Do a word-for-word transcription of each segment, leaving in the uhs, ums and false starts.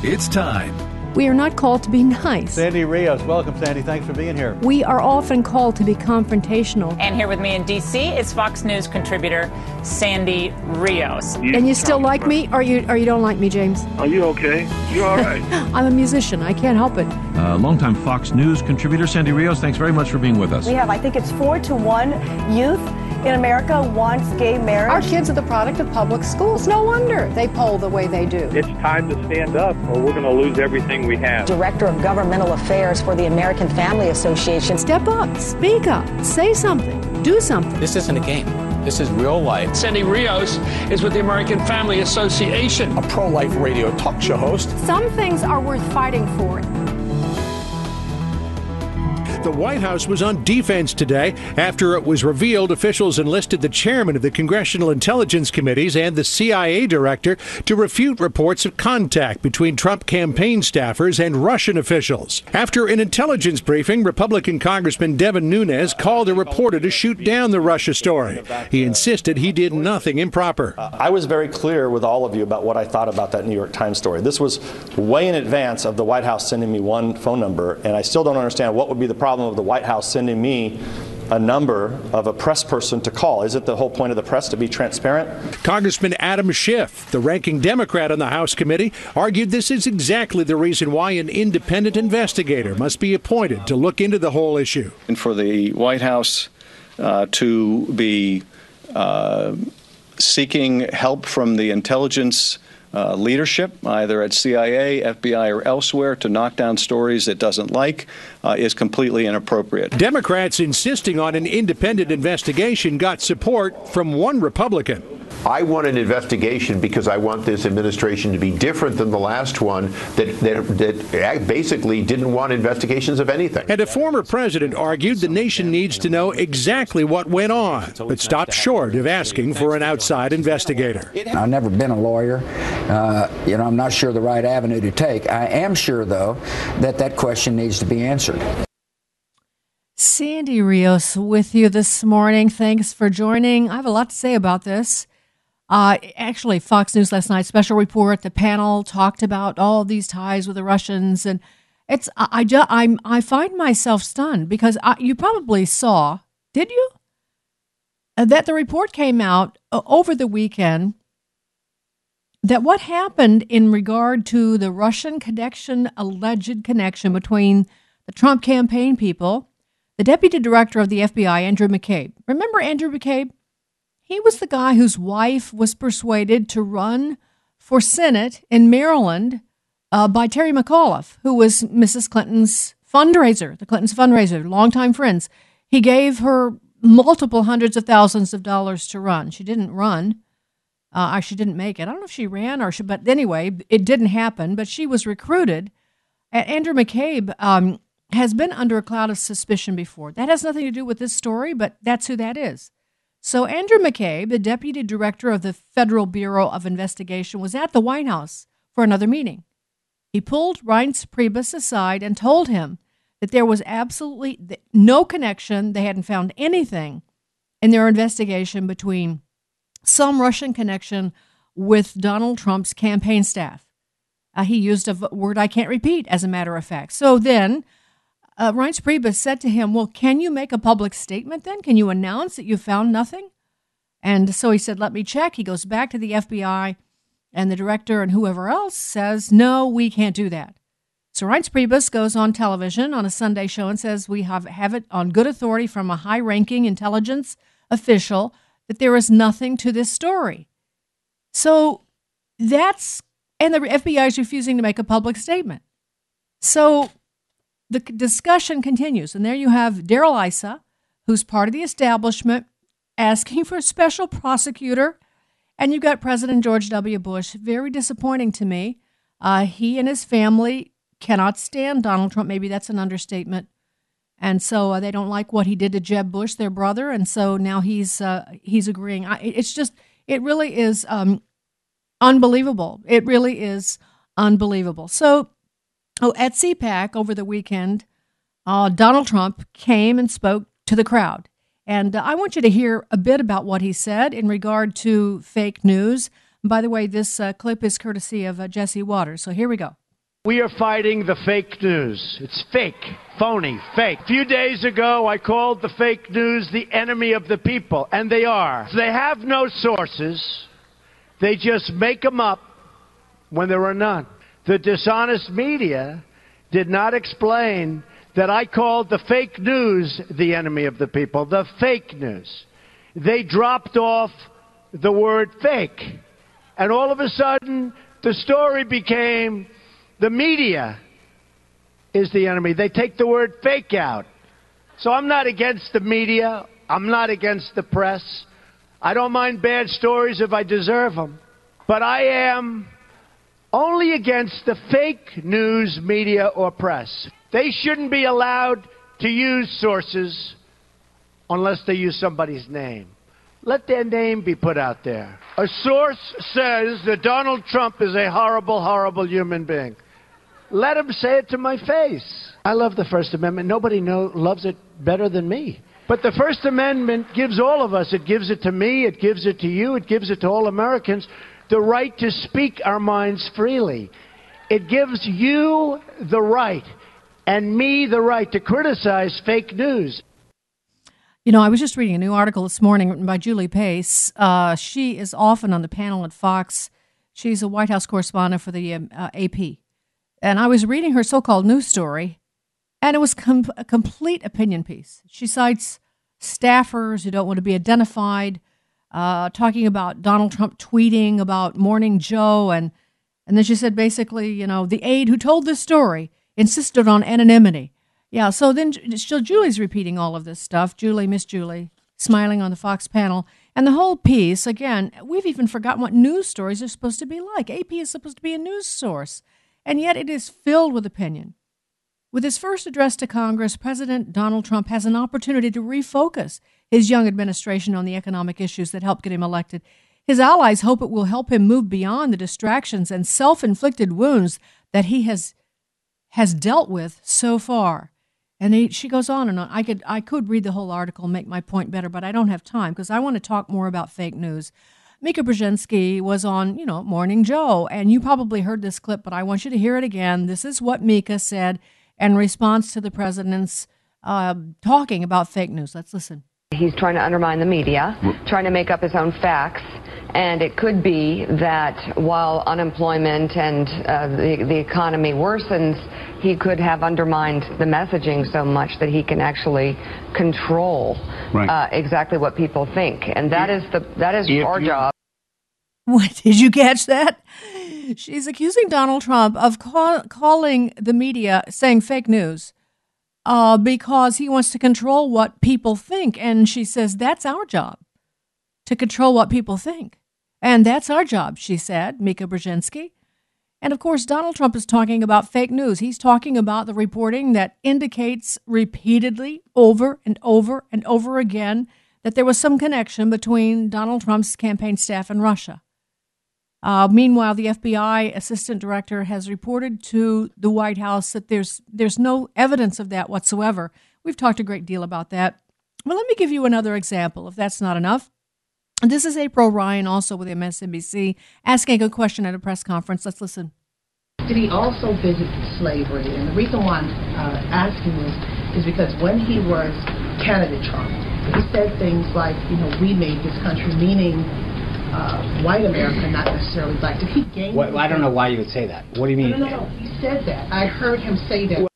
It's time. We are not called to be nice. Sandy Rios, welcome, Sandy. Thanks for being here. We are often called to be confrontational. And here with me in D C is Fox News contributor Sandy Rios. You and you still like me, or you or you don't like me, James? Are you okay? You're all right. I'm a musician. I can't help it. Uh, longtime Fox News contributor Sandy Rios, thanks very much for being with us. We have, I think it's four to one youth in America wants gay marriage. Our kids are the product of public schools. No wonder they poll the way they do. It's time to stand up or we're going to lose everything we have. Director of Governmental Affairs for the American Family Association. Step up, speak up, say something, do something. This isn't a game. This is real life. Sandy Rios is with the American Family Association. A pro-life radio talk show host. Some things are worth fighting for. The White House was on defense today after it was revealed officials enlisted the chairman of the Congressional Intelligence Committees and the C I A director to refute reports of contact between Trump campaign staffers and Russian officials. After an intelligence briefing, Republican Congressman Devin Nunes called a reporter to shoot down the Russia story. He insisted he did nothing improper. Uh, I was very clear with all of you about what I thought about that New York Times story. This was way in advance of the White House sending me one phone number, and I still don't understand what would be the problem of the White House sending me a number of a press person to call. Is it the whole point of the press to be transparent? Congressman Adam Schiff, the ranking Democrat on the House committee, argued this is exactly the reason why an independent investigator must be appointed to look into the whole issue. And for the White House uh, to be uh, seeking help from the intelligence Uh, leadership, either at C I A, F B I, or elsewhere, to knock down stories it doesn't like uh, is completely inappropriate. Democrats insisting on an independent investigation got support from one Republican. I want an investigation because I want this administration to be different than the last one that, that, that basically didn't want investigations of anything. And a former president argued the nation needs to know exactly what went on, but stopped short of asking for an outside investigator. I've never been a lawyer. Uh, you know, I'm not sure the right avenue to take. I am sure, though, that that question needs to be answered. Sandy Rios with you this morning. Thanks for joining. I have a lot to say about this. Uh, actually, Fox News last night, special report, the panel talked about all these ties with the Russians. And it's, I, I, just, I'm, I find myself stunned because I, you probably saw, did you? Uh, that the report came out uh, over the weekend that what happened in regard to the Russian connection, alleged connection between the Trump campaign people, the deputy director of the F B I, Andrew McCabe. Remember Andrew McCabe? He was the guy whose wife was persuaded to run for Senate in Maryland uh, by Terry McAuliffe, who was Missus Clinton's fundraiser, the Clintons' fundraiser, longtime friends. He gave her multiple hundreds of thousands of dollars to run. She didn't run. Uh, she didn't make it. I don't know if she ran or she, but anyway, it didn't happen. But she was recruited. And Andrew McCabe um, has been under a cloud of suspicion before. That has nothing to do with this story, but that's who that is. So Andrew McCabe, the deputy director of the Federal Bureau of Investigation, was at the White House for another meeting. He pulled Reince Priebus aside and told him that there was absolutely no connection. They hadn't found anything in their investigation between some Russian connection with Donald Trump's campaign staff. Uh, he used a v- word I can't repeat, as a matter of fact. So then uh, Reince Priebus said to him, well, can you make a public statement then? Can you announce that you found nothing? And so he said, let me check. He goes back to the F B I, and the director and whoever else says, no, we can't do that. So Reince Priebus goes on television on a Sunday show and says, we have, have it on good authority from a high-ranking intelligence official that there is nothing to this story. So that's, and the F B I is refusing to make a public statement. So the discussion continues. And there you have Darrell Issa, who's part of the establishment, asking for a special prosecutor. And you've got President George W. Bush. Very disappointing to me. Uh, he and his family cannot stand Donald Trump. Maybe that's an understatement. And so uh, they don't like what he did to Jeb Bush, their brother. And so now he's uh, he's agreeing. I, it's just, it really is um, unbelievable. It really is unbelievable. So oh, at C PAC over the weekend, uh, Donald Trump came and spoke to the crowd. And uh, I want you to hear a bit about what he said in regard to fake news. And by the way, this uh, clip is courtesy of uh, Jesse Waters. So here we go. We are fighting the fake news. It's fake, phony, fake. A few days ago, I called the fake news the enemy of the people, and they are. They have no sources. They just make them up when there are none. The dishonest media did not explain that I called the fake news the enemy of the people, the fake news. They dropped off the word fake. And all of a sudden, the story became the media is the enemy. They take the word fake out. So I'm not against the media. I'm not against the press. I don't mind bad stories if I deserve them. But I am only against the fake news media or press. They shouldn't be allowed to use sources unless they use somebody's name. Let their name be put out there. A source says that Donald Trump is a horrible, horrible human being. Let him say it to my face. I love the First Amendment. Nobody know, loves it better than me. But the First Amendment gives all of us, it gives it to me, it gives it to you, it gives it to all Americans, the right to speak our minds freely. It gives you the right and me the right to criticize fake news. You know, I was just reading a new article this morning written by Julie Pace. Uh, she is often on the panel at Fox. She's a White House correspondent for the um, uh, A P. And I was reading her so-called news story, and it was com- a complete opinion piece. She cites staffers who don't want to be identified, uh, talking about Donald Trump tweeting about Morning Joe, and, and then she said basically, you know, the aide who told this story insisted on anonymity. Yeah, so then so Julie's repeating all of this stuff. Julie, Miss Julie, smiling on the Fox panel. And the whole piece, again, we've even forgotten what news stories are supposed to be like. A P is supposed to be a news source, and yet it is filled with opinion. With his first address to Congress, President Donald Trump has an opportunity to refocus his young administration on the economic issues that helped get him elected. His allies hope it will help him move beyond the distractions and self-inflicted wounds that he has has dealt with so far. And he, she goes on and on. I could I could read the whole article and make my point better, but I don't have time because I want to talk more about fake news. Mika Brzezinski was on, you know, Morning Joe, and you probably heard this clip, but I want you to hear it again. This is what Mika said in response to the president's uh, talking about fake news. Let's listen. He's trying to undermine the media, trying to make up his own facts. And it could be that while unemployment and uh, the, the economy worsens, he could have undermined the messaging so much that he can actually control right. uh, exactly what people think. And that is the that is if our you- job. What, did you catch that? She's accusing Donald Trump of call, calling the media, saying fake news, uh, because he wants to control what people think. And she says, that's our job, to control what people think. And that's our job, she said, Mika Brzezinski. And of course, Donald Trump is talking about fake news. He's talking about the reporting that indicates repeatedly, over and over and over again, that there was some connection between Donald Trump's campaign staff and Russia. Uh, meanwhile, the F B I assistant director has reported to the White House that there's there's no evidence of that whatsoever. We've talked a great deal about that. Well, let me give you another example, if that's not enough. This is April Ryan, also with M S N B C, asking a question at a press conference. Let's listen. Did he also visit slavery? And the reason why I'm uh, asking this is because when he was candidate Trump, he said things like, you know, we made this country, meaning uh, white America, not necessarily black. Did he gain? Well, I don't know why you would say that. What do you mean? No, no, no. He said that. I heard him say that.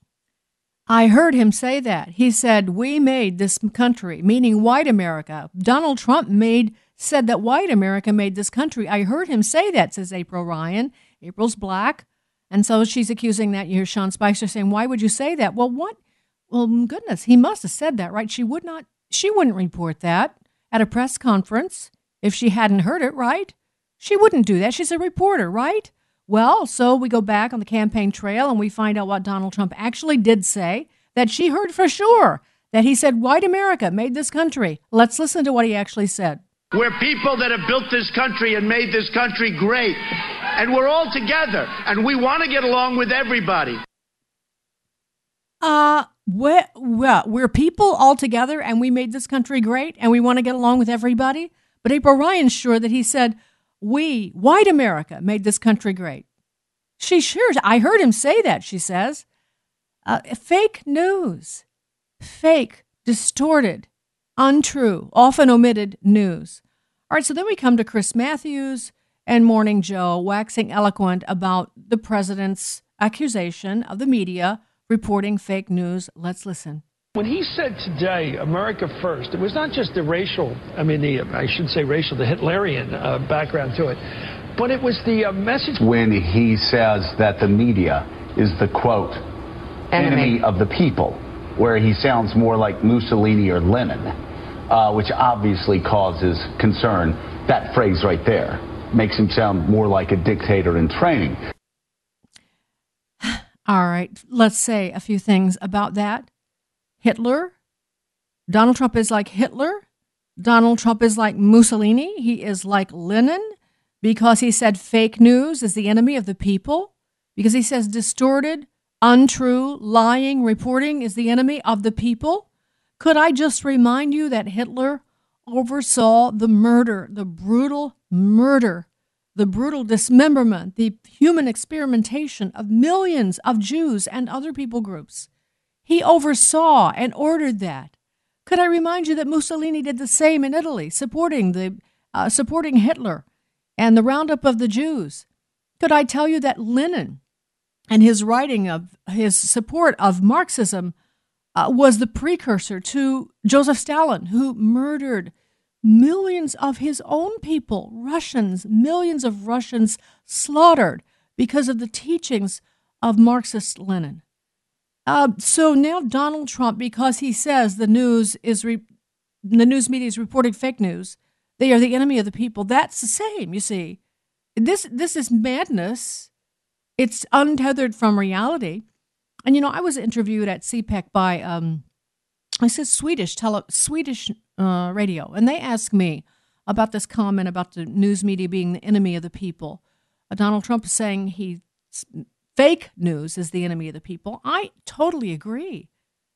I heard him say that. He said, we made this country, meaning white America. Donald Trump made said that white America made this country. I heard him say that, says April Ryan. April's black. And so she's accusing that. You hear Sean Spicer saying, why would you say that? Well, what? Well, goodness, he must have said that, right? She would not, she wouldn't report that at a press conference if she hadn't heard it, right? She wouldn't do that. She's a reporter, right? Well, so we go back on the campaign trail and we find out what Donald Trump actually did say, that she heard for sure, that he said white America made this country. Let's listen to what he actually said. We're people that have built this country and made this country great. And we're all together. And we want to get along with everybody. Uh, we're, we're people all together and we made this country great and we want to get along with everybody. But April Ryan's sure that he said, we, white America, made this country great. She sure, I heard him say that, she says. Uh, fake news. Fake, distorted, untrue, often omitted news. All right, so then we come to Chris Matthews and Morning Joe waxing eloquent about the president's accusation of the media reporting fake news. Let's listen. When he said today, America first, it was not just the racial, I mean, the I should say racial, the Hitlerian uh, background to it, but it was the uh, message. When he says that the media is the, quote, enemy, enemy of the people, where he sounds more like Mussolini or Lenin, uh, which obviously causes concern. That phrase right there makes him sound more like a dictator in training. All right, let's say a few things about that. Hitler. Donald Trump is like Hitler. Donald Trump is like Mussolini. He is like Lenin because he said fake news is the enemy of the people, because he says distorted, untrue, lying reporting is the enemy of the people. Could I just remind you that Hitler oversaw the murder, the brutal murder, the brutal dismemberment, the human experimentation of millions of Jews and other people groups? He oversaw and ordered that. Could I remind you that Mussolini did the same in Italy, supporting the uh, supporting Hitler and the roundup of the Jews? Could I tell you that Lenin and his writing of his support of Marxism uh, was the precursor to Joseph Stalin, who murdered millions of his own people, Russians, millions of Russians slaughtered because of the teachings of Marxist Lenin. Uh, so now Donald Trump, because he says the news is re- the news media is reporting fake news, they are the enemy of the people. That's the same, you see. This this is madness. It's untethered from reality. And, you know, I was interviewed at C PAC by, um, I said Swedish tele, Swedish uh, radio, and they asked me about this comment about the news media being the enemy of the people. Uh, Donald Trump is saying he fake news is the enemy of the people. I totally agree.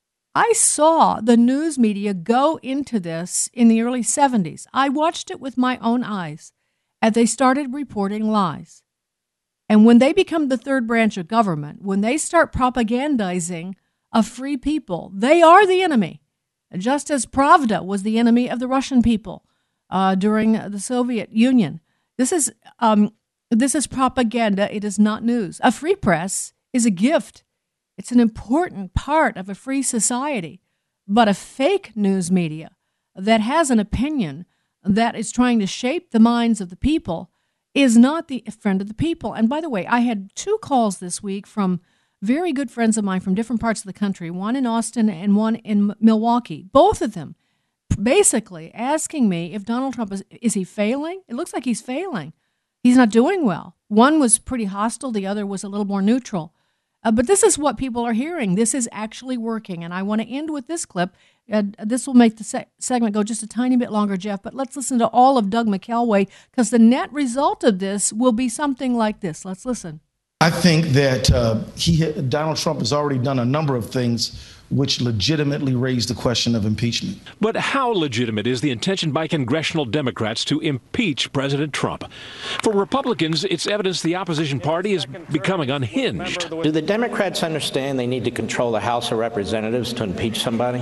I saw the news media go into this in the early seventies. I watched it with my own eyes as they started reporting lies. And when they become the third branch of government, when they start propagandizing a free people, they are the enemy. Just as Pravda was the enemy of the Russian people uh, during the Soviet Union. This is um, this is propaganda. It is not news. A free press is a gift. It's an important part of a free society. But a fake news media that has an opinion that is trying to shape the minds of the people is not the friend of the people. And by the way, I had two calls this week from very good friends of mine from different parts of the country, one in Austin and one in Milwaukee, both of them basically asking me if Donald Trump is, is he failing? It looks like he's failing. He's not doing well. One was pretty hostile. The other was a little more neutral. Uh, but this is what people are hearing. This is actually working. And I want to end with this clip. Uh, this will make the se- segment go just a tiny bit longer, Jeff. But let's listen to all of Doug McKelway, because the net result of this will be something like this. Let's listen. I think that uh, he, Donald Trump has already done a number of things which legitimately raise the question of impeachment. But how legitimate is the intention by congressional Democrats to impeach President Trump? For Republicans, it's evidence the opposition party is becoming unhinged. Do the Democrats understand they need to control the House of Representatives to impeach somebody?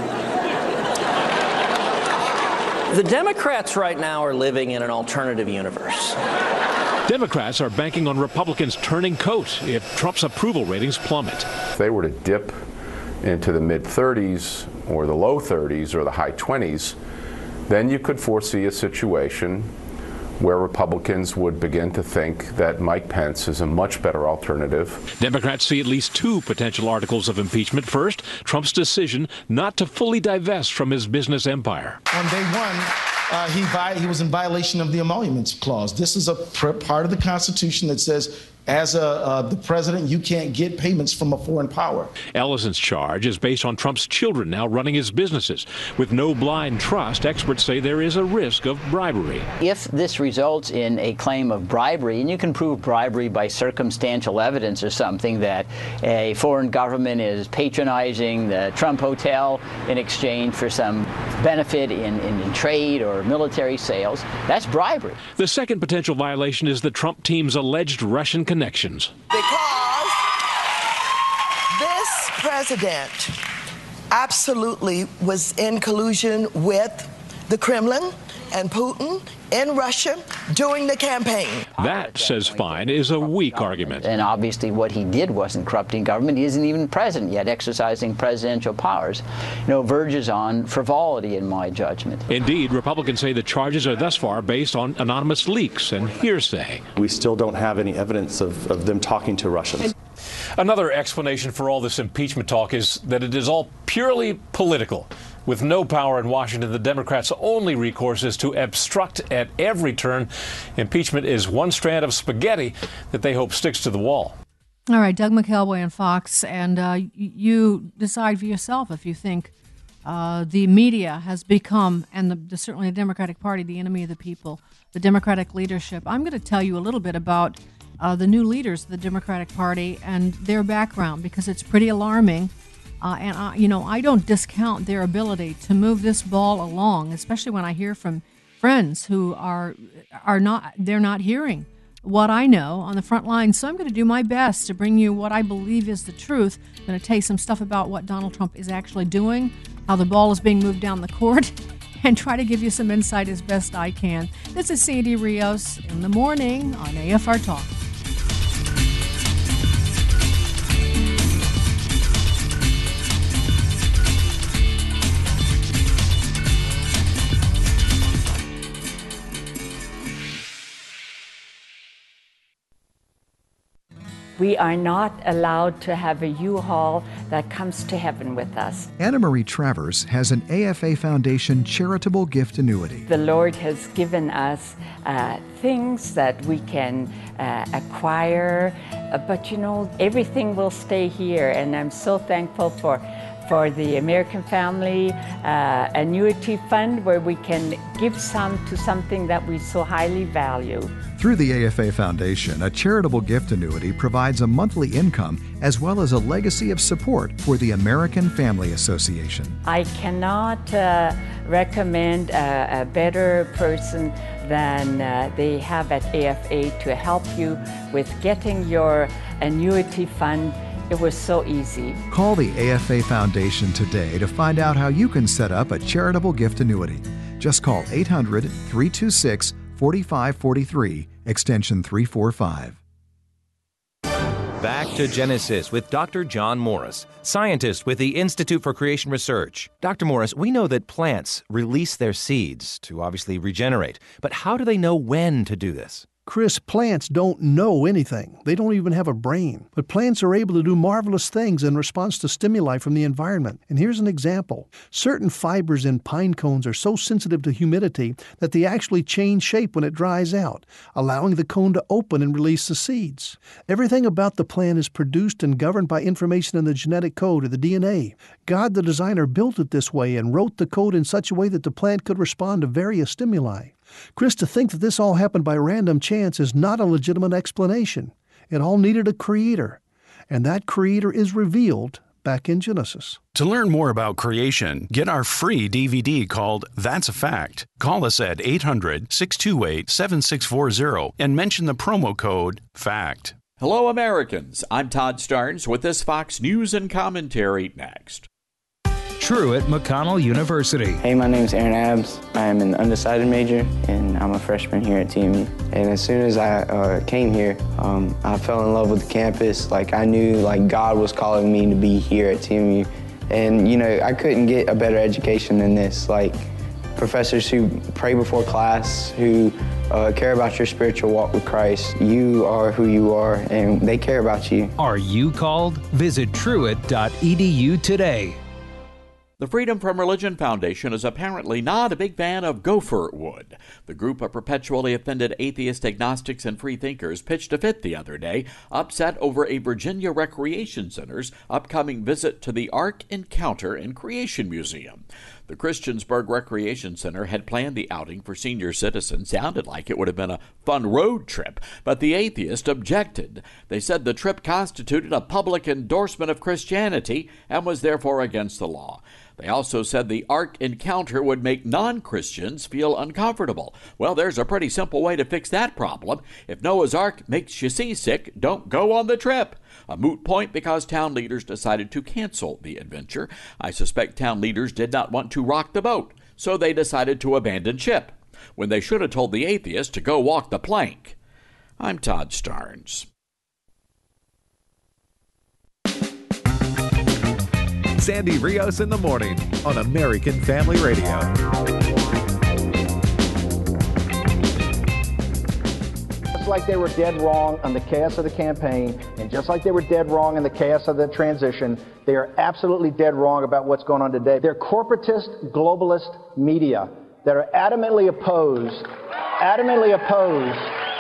The Democrats right now are living in an alternative universe. Democrats are banking on Republicans turning coat if Trump's approval ratings plummet. If they were to dip into the mid thirties or the low thirties or the high twenties, then you could foresee a situation where Republicans would begin to think that Mike Pence is a much better alternative. Democrats see at least two potential articles of impeachment. First, Trump's decision not to fully divest from his business empire. On day one, uh, he, vi- he was in violation of the Emoluments Clause. This is a pr- part of the Constitution that says, as a, uh, the president, you can't get payments from a foreign power. Ellison's charge is based on Trump's children now running his businesses. With no blind trust, experts say there is a risk of bribery. If this results in a claim of bribery, and you can prove bribery by circumstantial evidence or something, that a foreign government is patronizing the Trump Hotel in exchange for some benefit in, in, in trade or military sales, that's bribery. The second potential violation is the Trump team's alleged Russian connections. Because this president absolutely was in collusion with the Kremlin and Putin in Russia during the campaign. That, says Fine, is a weak argument. And obviously what he did wasn't corrupting government. He isn't even president yet, exercising presidential powers. You know, verges on frivolity in my judgment. Indeed, Republicans say the charges are thus far based on anonymous leaks and hearsay. We still don't have any evidence of, of them talking to Russians. Another explanation for all this impeachment talk is that it is all purely political. With no power in Washington, the Democrats' only recourse is to obstruct at every turn. Impeachment is one strand of spaghetti that they hope sticks to the wall. All right, Doug McElway on Fox, and uh, you decide for yourself if you think uh, the media has become, and the, the, certainly the Democratic Party, the enemy of the people, the Democratic leadership. I'm going to tell you a little bit about uh, the new leaders of the Democratic Party and their background, because it's pretty alarming. Uh, and, I, you know, I don't discount their ability to move this ball along, especially when I hear from friends who are are not, they're not hearing what I know on the front line. So I'm going to do my best to bring you what I believe is the truth. I'm going to tell you some stuff about what Donald Trump is actually doing, how the ball is being moved down the court, and try to give you some insight as best I can. This is Sandy Rios in the morning on A F R Talk. We are not allowed to have a U-Haul that comes to heaven with us. Anna Marie Travers has an A F A Foundation charitable gift annuity. The Lord has given us uh, things that we can uh, acquire, uh, but you know, everything will stay here, and I'm so thankful for for the American Family uh, Annuity Fund, where we can give some to something that we so highly value. Through the A F A Foundation, a charitable gift annuity provides a monthly income as well as a legacy of support for the American Family Association. I cannot uh, recommend a, a better person than uh, they have at A F A to help you with getting your annuity fund. It was so easy. Call the A F A Foundation today to find out how you can set up a charitable gift annuity. Just call eight hundred, three two six, four five four three, extension three forty-five. Back to Genesis with Doctor John Morris, scientist with the Institute for Creation Research. Doctor Morris, we know that plants release their seeds to obviously regenerate, but how do they know when to do this? Chris, plants don't know anything. They don't even have a brain. But plants are able to do marvelous things in response to stimuli from the environment. And here's an example. Certain fibers in pine cones are so sensitive to humidity that they actually change shape when it dries out, allowing the cone to open and release the seeds. Everything about the plant is produced and governed by information in the genetic code or the D N A. God, the designer, built it this way and wrote the code in such a way that the plant could respond to various stimuli. Chris, to think that this all happened by random chance is not a legitimate explanation. It all needed a creator, and that creator is revealed back in Genesis. To learn more about creation, get our free D V D called That's a Fact. Call us at eight hundred, six two eight, seven six four zero and mention the promo code FACT. Hello, Americans. I'm Todd Starnes with this Fox News and Commentary next. Truett McConnell University. Hey, my name is Aaron Abbs. I am an undecided major, and I'm a freshman here at T M U. And as soon as I uh, came here, um, I fell in love with the campus. Like, I knew, like, God was calling me to be here at T M U. And, you know, I couldn't get a better education than this. Like, professors who pray before class, who uh, care about your spiritual walk with Christ. You are who you are, and they care about you. Are you called? Visit truett dot e d u today. The Freedom From Religion Foundation is apparently not a big fan of gopher wood. The group of perpetually offended atheists, agnostics, and freethinkers pitched a fit the other day, upset over a Virginia Recreation Center's upcoming visit to the Ark Encounter and Creation Museum. The Christiansburg Recreation Center had planned the outing for senior citizens. Sounded like it would have been a fun road trip, but the atheists objected. They said the trip constituted a public endorsement of Christianity and was therefore against the law. They also said the Ark encounter would make non-Christians feel uncomfortable. Well, there's a pretty simple way to fix that problem. If Noah's Ark makes you seasick, don't go on the trip. A moot point because town leaders decided to cancel the adventure. I suspect town leaders did not want to rock the boat, so they decided to abandon ship, when they should have told the atheist to go walk the plank. I'm Todd Starnes. Sandy Rios in the morning on American Family Radio. Just like they were dead wrong on the chaos of the campaign, and just like they were dead wrong in the chaos of the transition, they are absolutely dead wrong about what's going on today. They're corporatist, globalist media that are adamantly opposed, adamantly opposed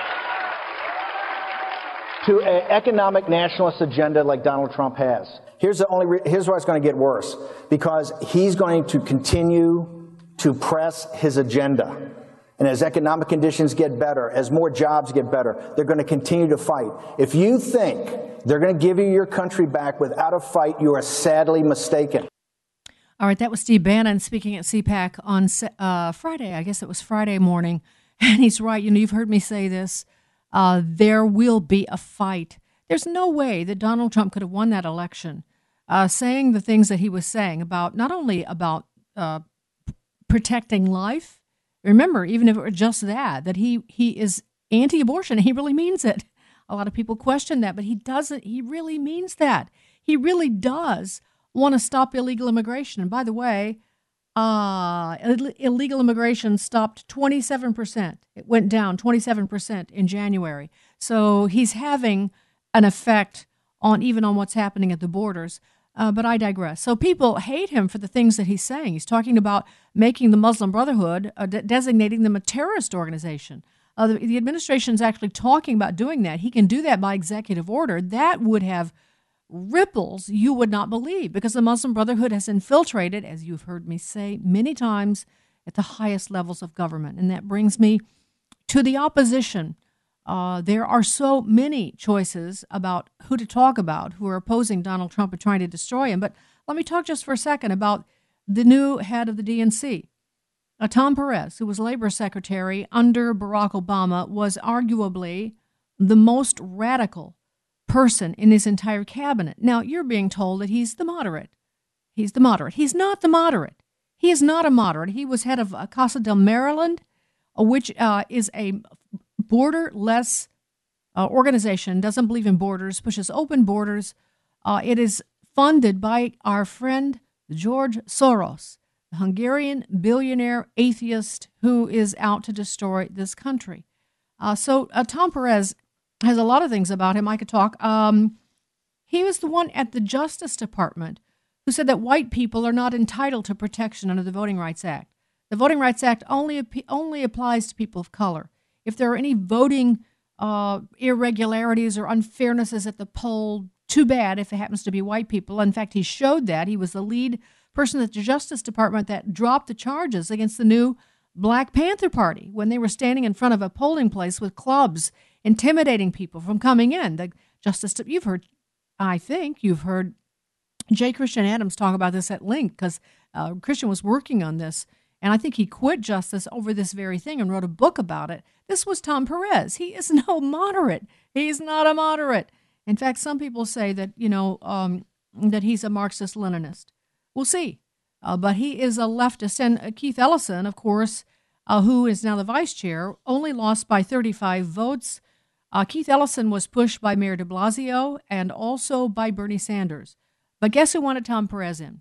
to an economic nationalist agenda like Donald Trump has. Here's the only. Re- here's why it's going to get worse, because he's going to continue to press his agenda, and as economic conditions get better, as more jobs get better, they're going to continue to fight. If you think they're going to give you your country back without a fight, you are sadly mistaken. All right, that was Steve Bannon speaking at C PAC on uh, Friday. I guess it was Friday morning, and he's right. You know, you've heard me say this. Uh, there will be a fight. There's no way that Donald Trump could have won that election uh, saying the things that he was saying about not only about uh, protecting life. Remember, even if it were just that, that he, he is anti-abortion. He really means it. A lot of people question that, but he doesn't. He really means that. He really does want to stop illegal immigration. And by the way, uh, Ill- illegal immigration stopped twenty-seven percent. It went down twenty-seven percent in January. So he's having an effect on even on what's happening at the borders. Uh, but I digress. So people hate him for the things that he's saying. He's talking about making the Muslim Brotherhood, uh, de- designating them a terrorist organization. Uh, the, the administration's actually talking about doing that. He can do that by executive order. That would have ripples you would not believe, because the Muslim Brotherhood has infiltrated, as you've heard me say many times, at the highest levels of government. And that brings me to the opposition. Uh, there are so many choices about who to talk about who are opposing Donald Trump and trying to destroy him. But let me talk just for a second about the new head of the D N C. Uh, Tom Perez, who was labor secretary under Barack Obama, was arguably the most radical person in his entire cabinet. Now, you're being told that he's the moderate. He's the moderate. He's not the moderate. He is not a moderate. He was head of uh, Casa del Maryland, uh, which uh, is a borderless uh, organization, doesn't believe in borders, pushes open borders. Uh, it is funded by our friend George Soros, the Hungarian billionaire atheist who is out to destroy this country. Uh, so uh, Tom Perez has a lot of things about him I could talk. Um, he was the one at the Justice Department who said that white people are not entitled to protection under the Voting Rights Act. The Voting Rights Act only only applies to people of color. If there are any voting uh, irregularities or unfairnesses at the poll, too bad if it happens to be white people. In fact, he showed that. He was the lead person at the Justice Department that dropped the charges against the new Black Panther Party when they were standing in front of a polling place with clubs, intimidating people from coming in. The Justice, you've heard, I think you've heard J. Christian Adams talk about this at length, because uh, Christian was working on this, and I think he quit Justice over this very thing and wrote a book about it. This was Tom Perez. He is no moderate. He's not a moderate. In fact, some people say that, you know, um, that he's a Marxist-Leninist. We'll see. Uh, but he is a leftist. And uh, Keith Ellison, of course, uh, who is now the vice chair, only lost by thirty-five votes. Uh, Keith Ellison was pushed by Mayor de Blasio and also by Bernie Sanders. But guess who wanted Tom Perez in?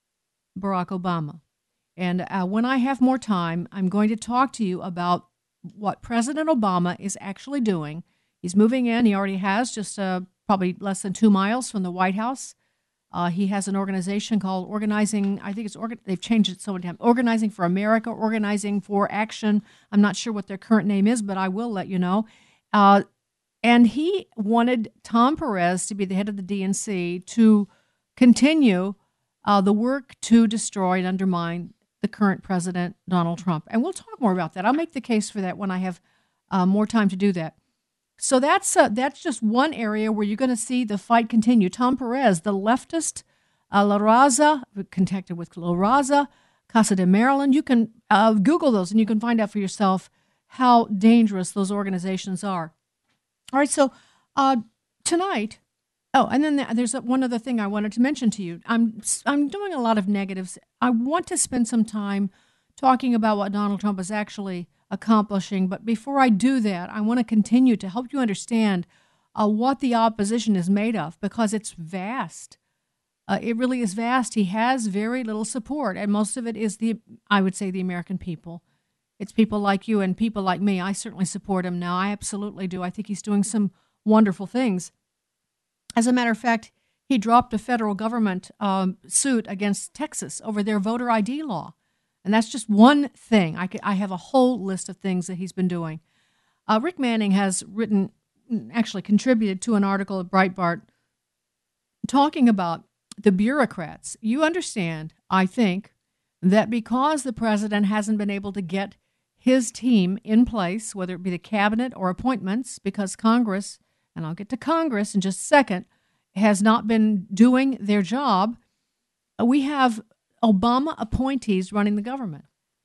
Barack Obama. And uh, when I have more time, I'm going to talk to you about what President Obama is actually doing. He's moving in. He already has, just uh, probably less than two miles from the White House. Uh, he has an organization called Organizing, I think it's, organ, they've changed it so many times, Organizing for America, Organizing for Action. I'm not sure what their current name is, but I will let you know. Uh, and he wanted Tom Perez to be the head of the D N C to continue uh, the work to destroy and undermine the current president, Donald Trump. And we'll talk more about that. I'll make the case for that when I have uh, more time to do that. So that's uh, that's just one area where you're going to see the fight continue. Tom Perez, the leftist uh, La Raza, contacted with La Raza, Casa de Maryland. You can uh, Google those and you can find out for yourself how dangerous those organizations are. All right, so uh, tonight, oh, and then there's one other thing I wanted to mention to you. I'm I'm doing a lot of negatives. I want to spend some time talking about what Donald Trump is actually accomplishing. But before I do that, I want to continue to help you understand uh, what the opposition is made of, because it's vast. Uh, it really is vast. He has very little support, and most of it is the, I would say, the American people. It's people like you and people like me. I certainly support him now. I absolutely do. I think he's doing some wonderful things. As a matter of fact, he dropped a federal government um, suit against Texas over their voter I D law. And that's just one thing. I, could, I have a whole list of things that he's been doing. Uh, Rick Manning has written, actually contributed to an article at Breitbart talking about the bureaucrats. You understand, I think, that because the president hasn't been able to get his team in place, whether it be the cabinet or appointments, because Congress, and I'll get to Congress in just a second, has not been doing their job, we have Obama appointees running the government.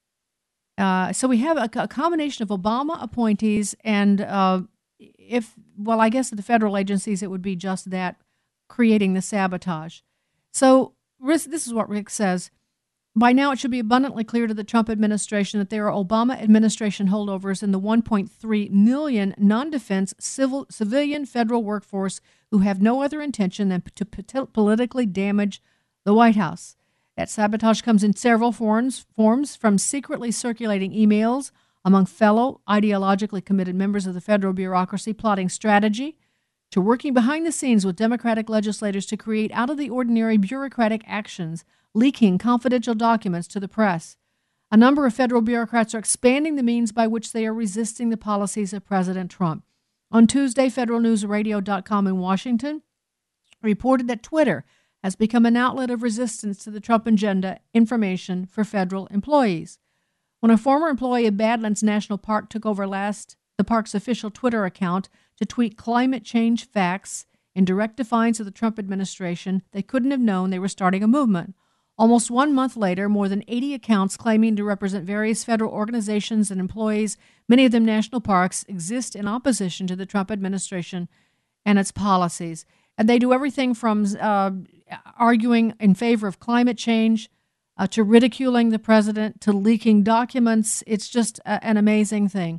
Uh, so we have a, a combination of Obama appointees and uh, if, well, I guess at the federal agencies, it would be just that, creating the sabotage. So this is what Rick says. By now, it should be abundantly clear to the Trump administration that there are Obama administration holdovers in the one point three million non-defense civil civilian federal workforce who have no other intention than to politically damage the White House. That sabotage comes in several forms, forms from secretly circulating emails among fellow ideologically committed members of the federal bureaucracy plotting strategy, to working behind the scenes with Democratic legislators to create out-of-the-ordinary bureaucratic actions, leaking confidential documents to the press. A number of federal bureaucrats are expanding the means by which they are resisting the policies of President Trump. On Tuesday, Federal News Radio dot com in Washington reported that Twitter has become an outlet of resistance to the Trump agenda information for federal employees. When a former employee of Badlands National Park took over last the park's official Twitter account to tweet climate change facts in direct defiance of the Trump administration, they couldn't have known they were starting a movement. Almost one month later, more than eighty accounts claiming to represent various federal organizations and employees, many of them national parks, exist in opposition to the Trump administration and its policies. And they do everything from uh, arguing in favor of climate change uh, to ridiculing the president to leaking documents. It's just a, an amazing thing.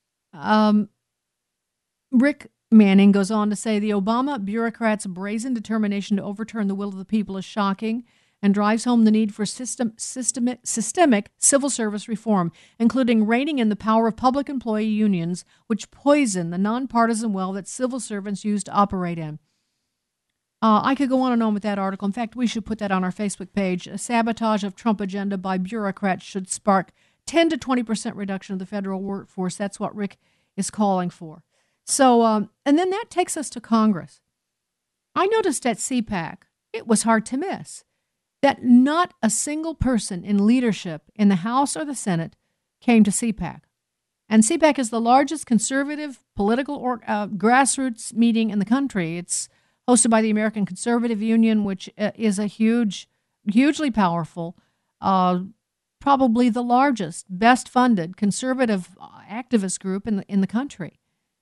Um, Rick Manning goes on to say the Obama bureaucrats' brazen determination to overturn the will of the people is shocking and drives home the need for system, systemic, systemic civil service reform, including reining in the power of public employee unions, which poison the nonpartisan well that civil servants use to operate in. Uh, I could go on and on with that article. In fact, we should put that on our Facebook page. A sabotage of Trump agenda by bureaucrats should spark ten to twenty percent reduction of the federal workforce. That's what Rick is calling for. So, um, and then that takes us to Congress. I noticed at C PAC, it was hard to miss, that not a single person in leadership in the House or the Senate came to C PAC. And C PAC is the largest conservative political or, uh, grassroots meeting in the country. It's hosted by the American Conservative Union, which uh, is a huge, hugely powerful, uh, probably the largest, best funded conservative activist group in the, in the country.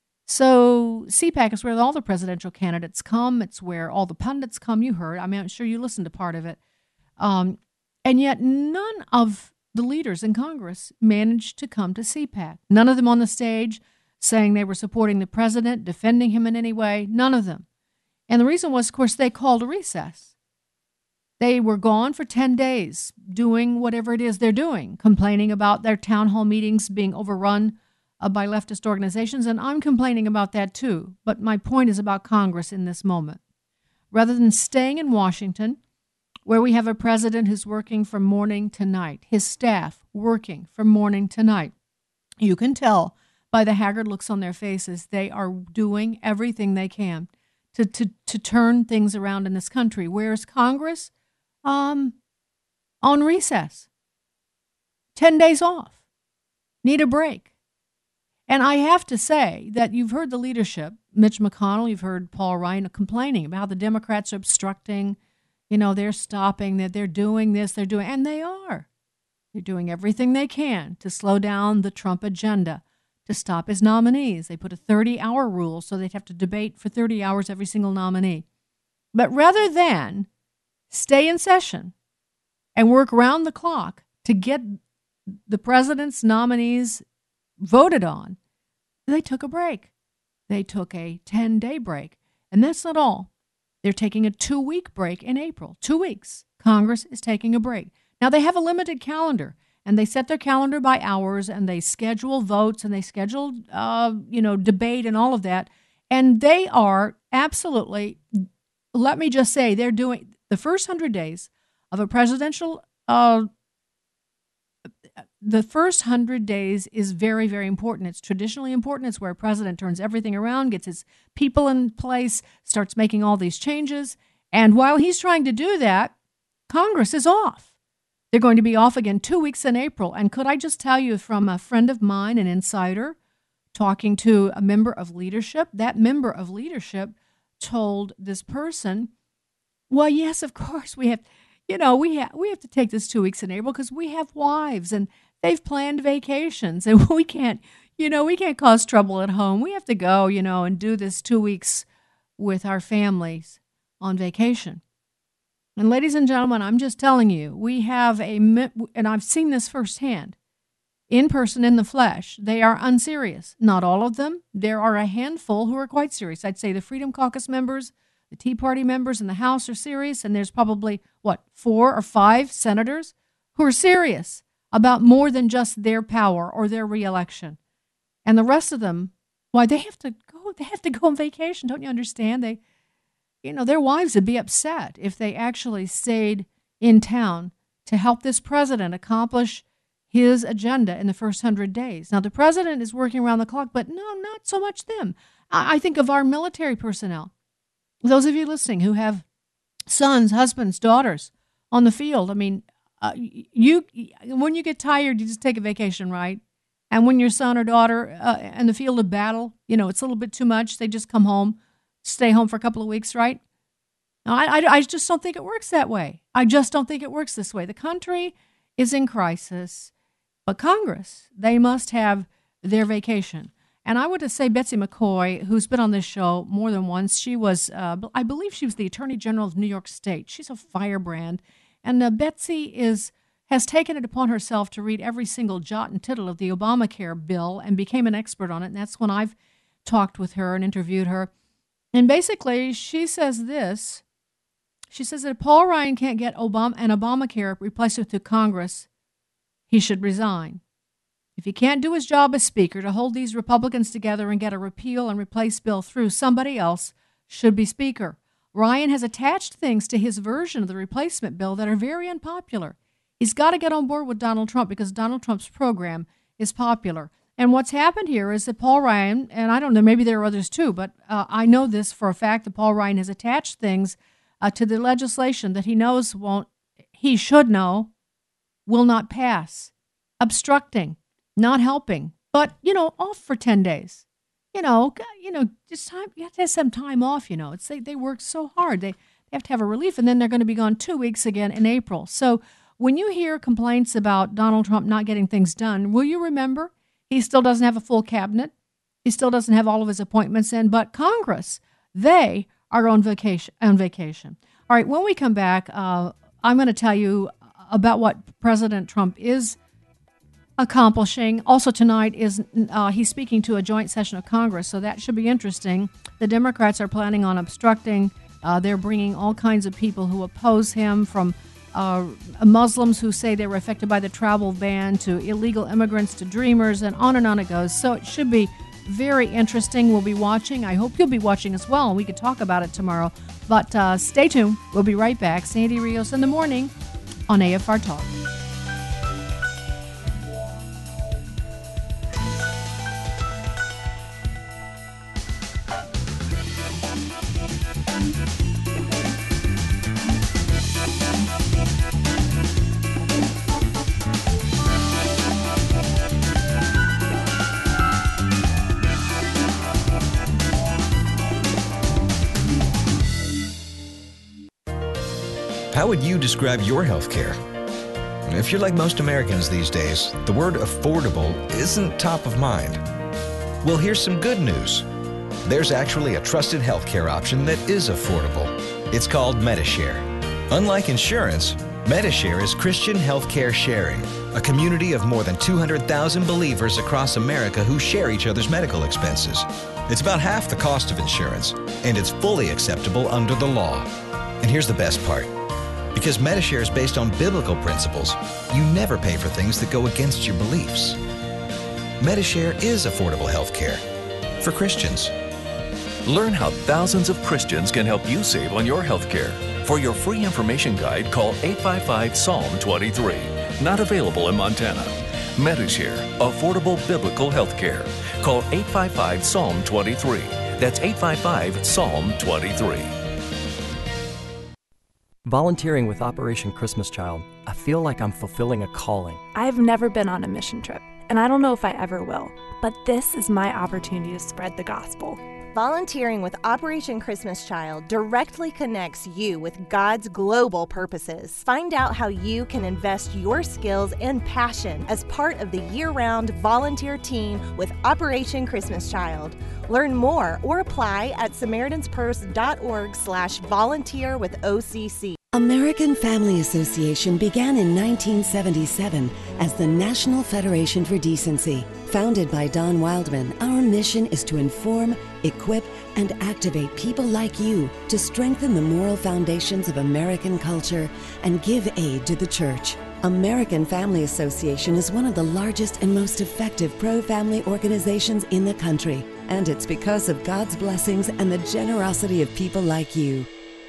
So C PAC is where all the presidential candidates come. It's where all the pundits come. You heard. I mean, I'm sure you listened to part of it. Um, and yet none of the leaders in Congress managed to come to C PAC. None of them on the stage saying they were supporting the president, defending him in any way. None of them. And the reason was, of course, they called a recess. They were gone for ten days doing whatever it is they're doing, complaining about their town hall meetings being overrun uh, by leftist organizations. And I'm complaining about that too. But my point is about Congress in this moment. Rather than staying in Washington, where we have a president who's working from morning to night, his staff working from morning to night, you can tell by the haggard looks on their faces, they are doing everything they can to, to, to turn things around in this country. Whereas Congress, um, on recess, ten days off, need a break. And I have to say that you've heard the leadership, Mitch McConnell, you've heard Paul Ryan complaining about how the Democrats are obstructing, You know, they're stopping, that they're doing this, they're doing, and they are. They're doing everything they can to slow down the Trump agenda, to stop his nominees. They put a thirty-hour rule, so they'd have to debate for thirty hours every single nominee. But rather than stay in session and work round the clock to get the president's nominees voted on, they took a break. They took a ten-day break. And that's not all. They're taking a two-week break in April. Two weeks. Congress is taking a break. Now, they have a limited calendar, and they set their calendar by hours, and they schedule votes, and they schedule, uh, you know, debate and all of that. And they are absolutely, let me just say, they're doing the first hundred days of a presidential, uh, the first hundred days is very, very important. It's traditionally important. It's where a president turns everything around, gets his people in place, starts making all these changes. And while he's trying to do that, Congress is off. They're going to be off again two weeks in April. And could I just tell you from a friend of mine, an insider, talking to a member of leadership, that member of leadership told this person, well, yes, of course, we have, you know, we have, we have to take this two weeks in April because we have wives and they've planned vacations and we can't, you know, we can't cause trouble at home. We have to go, you know, and do this two weeks with our families on vacation. And ladies and gentlemen, I'm just telling you, we have a, and I've seen this firsthand, in person, in the flesh. They are unserious. Not all of them. There are a handful who are quite serious. I'd say the Freedom Caucus members, the Tea Party members in the House are serious, and there's probably, what, four or five senators who are serious about more than just their power or their reelection. And the rest of them, why, they have to go, they have to go on vacation. Don't you understand? They, you know, their wives would be upset if they actually stayed in town to help this president accomplish his agenda in the first hundred days. Now, the president is working around the clock, but no, not so much them. I think of our military personnel. Those of you listening who have sons, husbands, daughters on the field, I mean, uh, you when you get tired, you just take a vacation, right? And when your son or daughter uh, in the field of battle, you know, it's a little bit too much, they just come home, stay home for a couple of weeks, right? Now, I, I, I just don't think it works that way. I just don't think it works this way. The country is in crisis, but Congress, they must have their vacation. And I would say Betsy McCoy, who's been on this show more than once, she was, uh, I believe she was the Attorney General of New York State. She's a firebrand. And uh, Betsy is has taken it upon herself to read every single jot and tittle of the Obamacare bill and became an expert on it. And that's when I've talked with her and interviewed her. And basically, she says this. She says that if Paul Ryan can't get Obama an Obamacare replacement through Congress, he should resign. If he can't do his job as Speaker to hold these Republicans together and get a repeal and replace bill through, somebody else should be Speaker. Ryan has attached things to his version of the replacement bill that are very unpopular. He's got to get on board with Donald Trump because Donald Trump's program is popular. And what's happened here is that Paul Ryan, and I don't know, maybe there are others too, but uh, I know this for a fact that Paul Ryan has attached things uh, to the legislation that he knows won't, he should know, will not pass. Obstructing, not helping, but, you know, off for ten days. You know, you know, just time, you have to have some time off, you know. It's they, they work so hard. They, they have to have a relief, and then they're going to be gone two weeks again in April. So when you hear complaints about Donald Trump not getting things done, will you remember he still doesn't have a full cabinet? He still doesn't have all of his appointments in, but Congress, they are on vacation. On vacation. All right, when we come back, uh, I'm going to tell you about what President Trump is accomplishing. Also tonight is uh, he's speaking to a joint session of Congress, so that should be interesting. The Democrats are planning on obstructing. Uh, they're bringing all kinds of people who oppose him, from uh, Muslims who say they were affected by the travel ban to illegal immigrants to dreamers, and on and on it goes. So it should be very interesting. We'll be watching. I hope you'll be watching as well, and we could talk about it tomorrow. But uh, stay tuned. We'll be right back. Sandy Rios in the morning on A F R Talk. How would you describe your health care? If you're like most Americans these days, the word affordable isn't top of mind. Well, here's some good news. There's actually a trusted healthcare option that is affordable. It's called Medi-Share. Unlike insurance, Medi-Share is Christian healthcare sharing, a community of more than two hundred thousand believers across America who share each other's medical expenses. It's about half the cost of insurance, and it's fully acceptable under the law. And here's the best part. Because Medi-Share is based on biblical principles, you never pay for things that go against your beliefs. Medi-Share is affordable health care for Christians. Learn how thousands of Christians can help you save on your health care. For your free information guide, call eight five five, S A L M twenty-three. Not available in Montana. Medi-Share, affordable biblical health care. Call eight five five, S A L M twenty-three. That's eight five five, S A L M twenty-three. Volunteering with Operation Christmas Child, I feel like I'm fulfilling a calling. I've never been on a mission trip, and I don't know if I ever will, but this is my opportunity to spread the gospel. Volunteering with Operation Christmas Child directly connects you with God's global purposes. Find out how you can invest your skills and passion as part of the year-round volunteer team with Operation Christmas Child. Learn more or apply at SamaritansPurse.org slash volunteer with O C C. American Family Association began in nineteen seventy-seven as the National Federation for Decency. Founded by Don Wildman, our mission is to inform, equip, and activate people like you to strengthen the moral foundations of American culture and give aid to the church. American Family Association is one of the largest and most effective pro-family organizations in the country, and it's because of God's blessings and the generosity of people like you.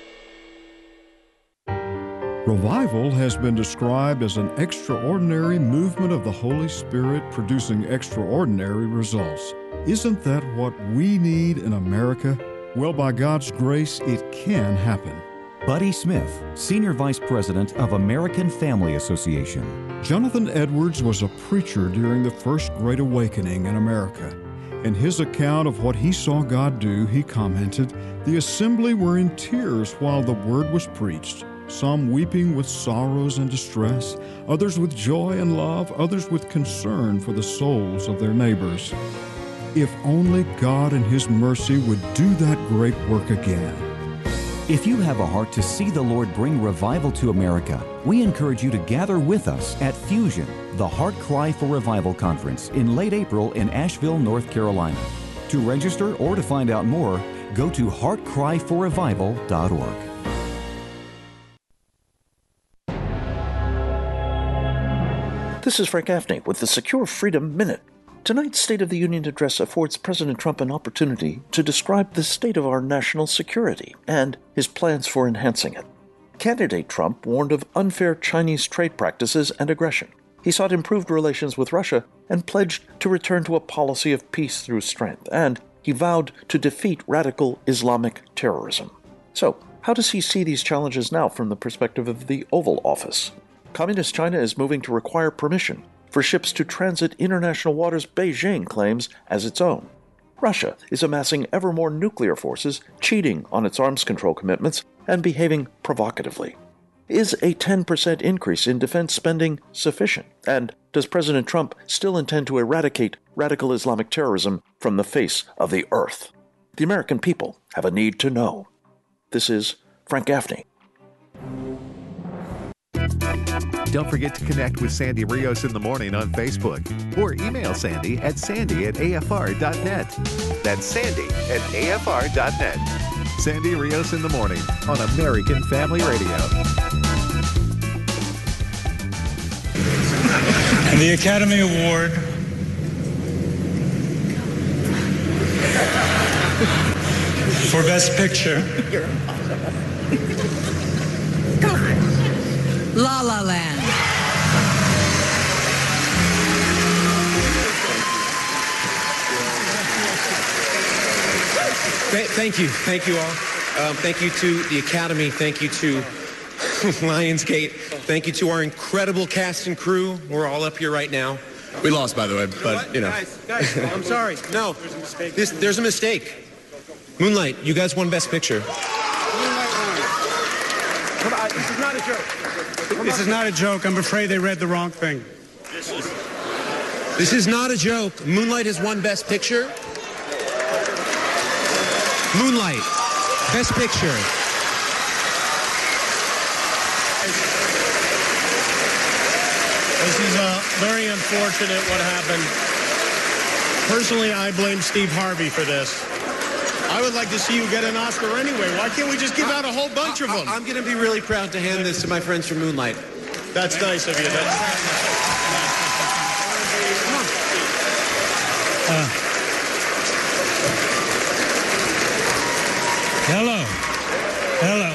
Revival has been described as an extraordinary movement of the Holy Spirit producing extraordinary results. Isn't that what we need in America? Well, by God's grace, it can happen. Buddy Smith, Senior Vice President of American Family Association. Jonathan Edwards was a preacher during the First Great Awakening in America. In his account of what he saw God do, he commented, "The assembly were in tears while the word was preached. Some weeping with sorrows and distress, others with joy and love, others with concern for the souls of their neighbors." If only God in His mercy would do that great work again. If you have a heart to see the Lord bring revival to America, we encourage you to gather with us at Fusion, the Heart Cry for Revival Conference in late April in Asheville, North Carolina. To register or to find out more, go to heart cry for revival dot org. This is Frank Gaffney with the Secure Freedom Minute. Tonight's State of the Union address affords President Trump an opportunity to describe the state of our national security and his plans for enhancing it. Candidate Trump warned of unfair Chinese trade practices and aggression. He sought improved relations with Russia and pledged to return to a policy of peace through strength, and he vowed to defeat radical Islamic terrorism. So, how does he see these challenges now from the perspective of the Oval Office? Communist China is moving to require permission for ships to transit international waters Beijing claims as its own. Russia is amassing ever more nuclear forces, cheating on its arms control commitments, and behaving provocatively. Is a ten percent increase in defense spending sufficient? And does President Trump still intend to eradicate radical Islamic terrorism from the face of the earth? The American people have a need to know. This is Frank Gaffney. Don't forget to connect with Sandy Rios in the morning on Facebook or email Sandy at sandy at a f r dot net. That's Sandy at a f r dot net. Sandy Rios in the morning on American Family Radio. And the Academy Award for Best Picture. La La Land. Thank you. Thank you all. Um, thank you to the Academy. Thank you to Lionsgate. Thank you to our incredible cast and crew. We're all up here right now. We lost, by the way, but, you know. Guys, guys, I'm sorry. No, there's a mistake. This, there's a mistake. Moonlight, you guys won Best Picture. Come on, this is not a joke. This is not a joke. I'm afraid they read the wrong thing. This is, this is not a joke. Moonlight has won Best Picture. Moonlight, Best Picture. This is uh, very unfortunate what happened. Personally, I blame Steve Harvey for this. I would like to see you get an Oscar anyway. Why can't we just give out a whole bunch of them? I'm going to be really proud to hand this to my friends from Moonlight. That's nice of you. That's... Uh, hello. Hello.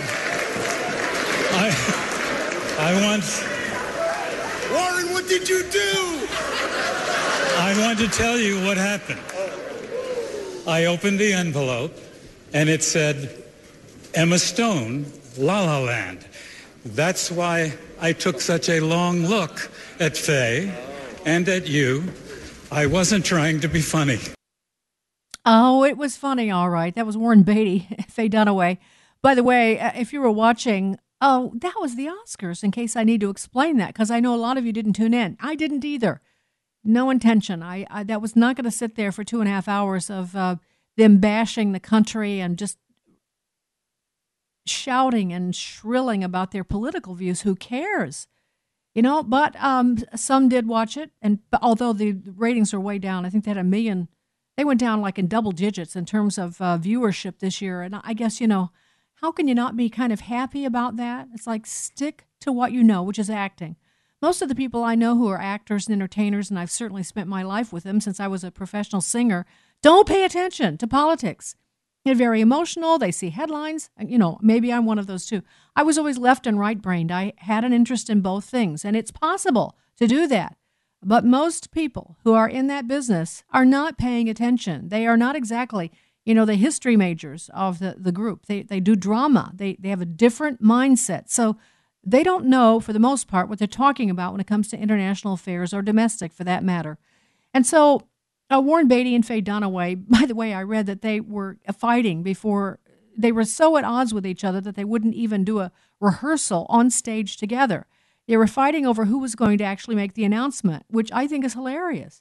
I, I once... Warren, what did you do? I want to tell you what happened. I opened the envelope, and it said, Emma Stone, La La Land. That's why I took such a long look at Faye and at you. I wasn't trying to be funny. Oh, it was funny, all right. That was Warren Beatty, Faye Dunaway. By the way, if you were watching, oh, that was the Oscars, in case I need to explain that, because I know a lot of you didn't tune in. I didn't either. No intention. I, I that was not going to sit there for two and a half hours of uh, them bashing the country and just shouting and shrilling about their political views. Who cares? You know, but um, some did watch it, and although the ratings are way down, I think they had a million, they went down like in double digits in terms of uh, viewership this year. And I guess, you know, how can you not be kind of happy about that? It's like, stick to what you know, which is acting. Most of the people I know who are actors and entertainers, and I've certainly spent my life with them since I was a professional singer, don't pay attention to politics. They're very emotional. They see headlines. You know, maybe I'm one of those too. I was always left and right-brained. I had an interest in both things, and it's possible to do that. But most people who are in that business are not paying attention. They are not exactly, you know, the history majors of the, the group. They they do drama. They they have a different mindset. So they don't know, for the most part, what they're talking about when it comes to international affairs or domestic, for that matter. And so uh, Warren Beatty and Faye Dunaway, by the way, I read that they were fighting before, they were so at odds with each other that they wouldn't even do a rehearsal on stage together. They were fighting over who was going to actually make the announcement, which I think is hilarious.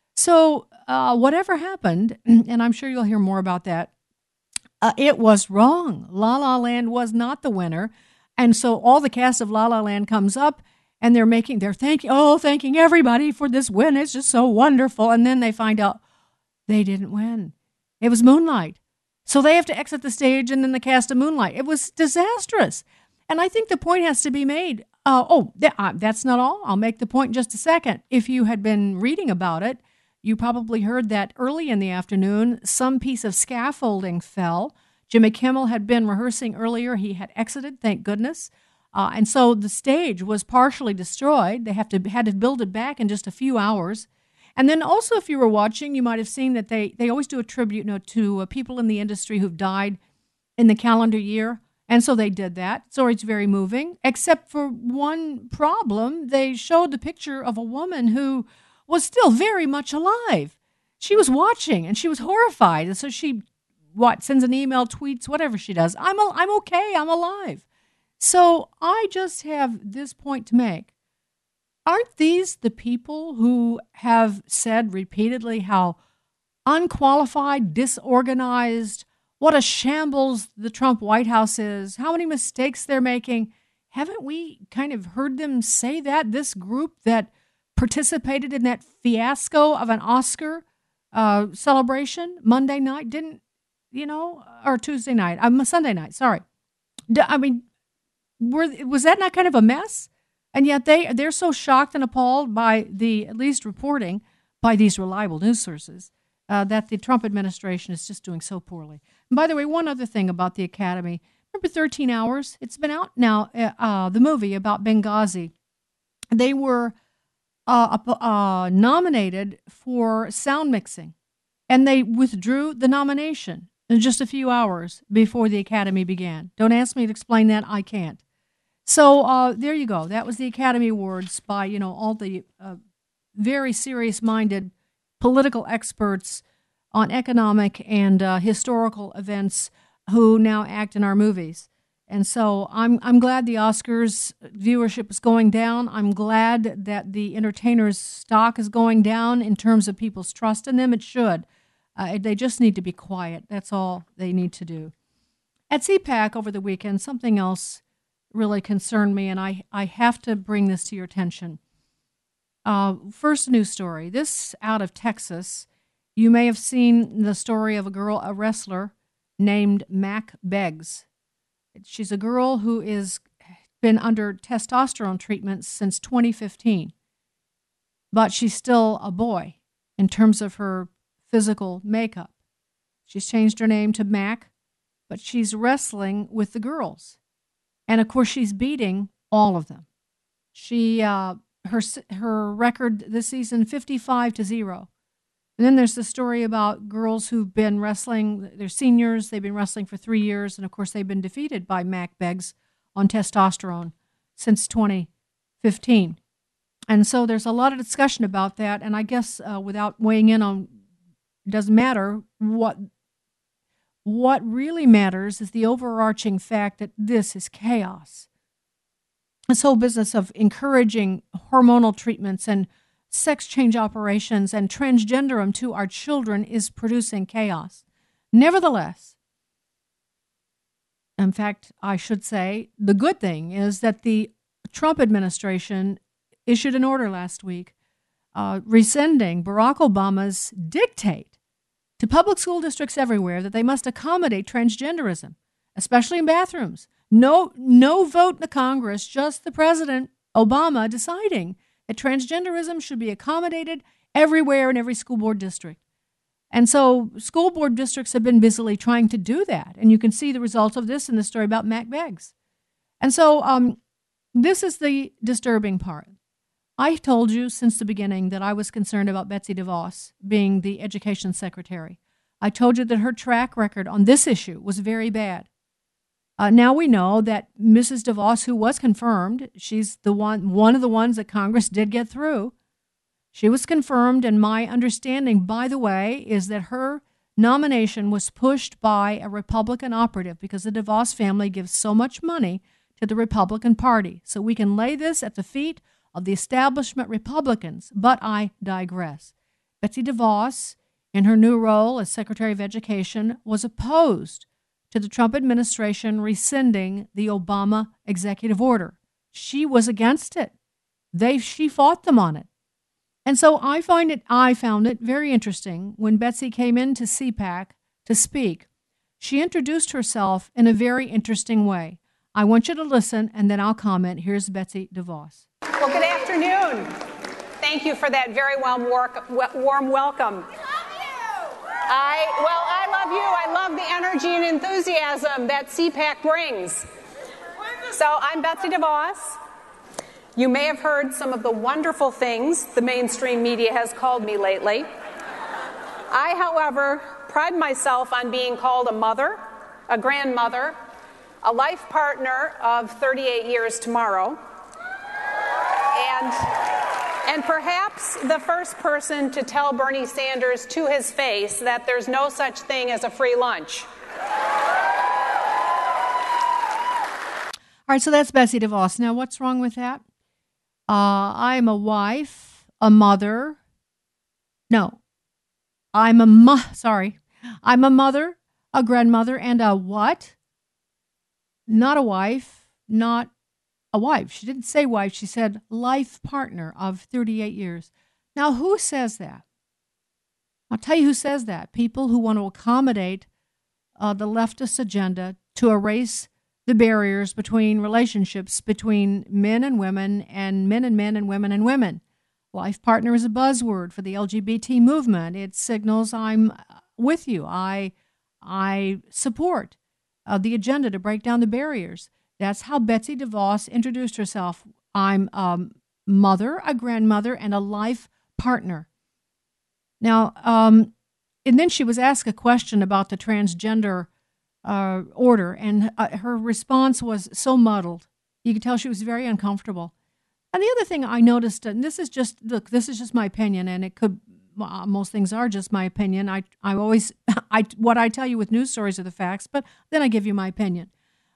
So uh, whatever happened, and I'm sure you'll hear more about that, uh, it was wrong. La La Land was not the winner. And so all the cast of La La Land comes up, and they're making, they're thanking, oh, thanking everybody for this win. It's just so wonderful. And then they find out they didn't win. It was Moonlight. So they have to exit the stage, and then the cast of Moonlight. It was disastrous. And I think the point has to be made. Uh, oh, th- uh, that's not all. I'll make the point in just a second. If you had been reading about it, you probably heard that early in the afternoon, some piece of scaffolding fell. Jimmy Kimmel had been rehearsing earlier. He had exited, thank goodness. Uh, and so the stage was partially destroyed. They have to had to build it back in just a few hours. And then also, if you were watching, you might have seen that they, they always do a tribute, you know, to uh, people in the industry who've died in the calendar year. And so they did that. So it's very moving, except for one problem. They showed the picture of a woman who was still very much alive. She was watching, and she was horrified. And so she... what, sends an email, tweets, whatever she does. I'm a, I'm okay, I'm alive. So I just have this point to make. Aren't these the people who have said repeatedly how unqualified, disorganized, what a shambles the Trump White House is, how many mistakes they're making? Haven't we kind of heard them say that, this group that participated in that fiasco of an Oscar uh, celebration Monday night? Didn't, you know, or Tuesday night, um, Sunday night, sorry. I mean, were, was that not kind of a mess? And yet they, they're so shocked and appalled by the, at least reporting by these reliable news sources, uh, that the Trump administration is just doing so poorly. And by the way, one other thing about the Academy. Remember thirteen hours? It's been out now, uh, uh, the movie about Benghazi. They were uh, uh, nominated for sound mixing, and they withdrew the nomination in just a few hours before the Academy began. Don't ask me to explain that. I can't. So uh, there you go. That was the Academy Awards by, you know, all the uh, very serious-minded political experts on economic and uh, historical events who now act in our movies. And so I'm I'm glad the Oscars viewership is going down. I'm glad that the entertainers' stock is going down in terms of people's trust in them. It should. Uh, they just need to be quiet. That's all they need to do. At C PAC over the weekend, something else really concerned me, and I, I have to bring this to your attention. Uh, first news story. This out of Texas. You may have seen the story of a girl, a wrestler named Mac Beggs. She's a girl who is been under testosterone treatment since twenty fifteen, but she's still a boy in terms of her physical makeup. She's changed her name to Mac, but she's wrestling with the girls. And of course, she's beating all of them. She, uh, her, her record this season, fifty-five to zero. And then there's the story about girls who've been wrestling. They're seniors. They've been wrestling for three years. And of course, they've been defeated by Mac Beggs on testosterone since twenty fifteen. And so there's a lot of discussion about that. And I guess uh, without weighing in on, it doesn't matter what What really matters is the overarching fact that this is chaos. This whole business of encouraging hormonal treatments and sex change operations and transgenderism to our children is producing chaos. Nevertheless, in fact, I should say, the good thing is that the Trump administration issued an order last week uh, rescinding Barack Obama's dictate to public school districts everywhere that they must accommodate transgenderism, especially in bathrooms. No, no vote in the Congress, just the President, Obama, deciding that transgenderism should be accommodated everywhere in every school board district. And so school board districts have been busily trying to do that. And you can see the results of this in the story about Mac Beggs. And so um, this is the disturbing part. I told you since the beginning that I was concerned about Betsy DeVos being the education secretary. I told you that her track record on this issue was very bad. Uh, now we know that Missus DeVos, who was confirmed, she's the one, one of the ones that Congress did get through. She was confirmed, and my understanding, by the way, is that her nomination was pushed by a Republican operative because the DeVos family gives so much money to the Republican Party. So we can lay this at the feet of the establishment Republicans, but I digress. Betsy DeVos, in her new role as Secretary of Education, was opposed to the Trump administration rescinding the Obama executive order. She was against it. They, she fought them on it. And so I find it, I found it very interesting when Betsy came into C PAC to speak. She introduced herself in a very interesting way. I want you to listen, and then I'll comment. Here's Betsy DeVos. Well, good afternoon. Thank you for that very warm, work, warm welcome. I, well, I love you. I love the energy and enthusiasm that C PAC brings. So I'm Betsy DeVos. You may have heard some of the wonderful things the mainstream media has called me lately. I, however, pride myself on being called a mother, a grandmother, a life partner of thirty-eight years tomorrow, and, and perhaps the first person to tell Bernie Sanders to his face that there's no such thing as a free lunch. All right, so that's Betsy DeVos. Now, what's wrong with that? Uh, I'm a wife, a mother. No, I'm a mo- sorry. I'm a mother, a grandmother, and a what? Not a wife, not a wife. She didn't say wife. She said life partner of thirty-eight years. Now, who says that? I'll tell you who says that. People who want to accommodate uh, the leftist agenda to erase the barriers between relationships between men and women and men and men and women and women. Life partner is a buzzword for the L G B T movement. It signals I'm with you. I, I support uh, the agenda to break down the barriers. That's how Betsy DeVos introduced herself. I'm a mother, a grandmother, and a life partner. Now, um, and then she was asked a question about the transgender Uh, order, and uh, her response was so muddled. You could tell she was very uncomfortable. And the other thing I noticed, and this is just, look, this is just my opinion, and it could, well, most things are just my opinion. I, I always, I, what I tell you with news stories are the facts, but then I give you my opinion.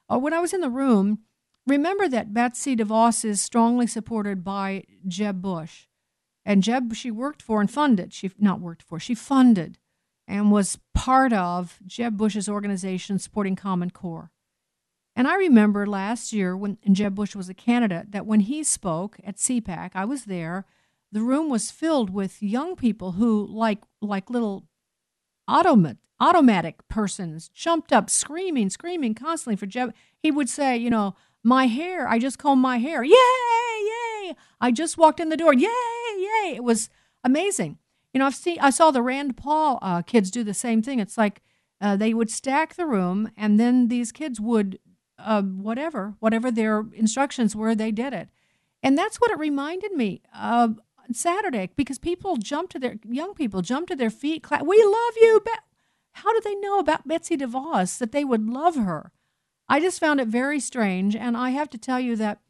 uh, when I was in the room, remember that Betsy DeVos is strongly supported by Jeb Bush. And Jeb, she worked for and funded, she not worked for, she funded and was part of Jeb Bush's organization supporting Common Core. And I remember last year when Jeb Bush was a candidate that when he spoke at C PAC, I was there, the room was filled with young people who, like like little automat, automatic persons, jumped up screaming, screaming constantly for Jeb. He would say, you know, my hair, I just combed my hair. Yay, yay. I just walked in the door. Yay, yay. It was amazing. You know, I've seen, I saw the Rand Paul uh, kids do the same thing. It's like uh, they would stack the room, and then these kids would, uh, whatever, whatever their instructions were, they did it. And that's what it reminded me of Saturday, because people jumped to their, young people jumped to their feet. Cla- we love you. Be- How do they know about Betsy DeVos, that they would love her? I just found it very strange, and I have to tell you that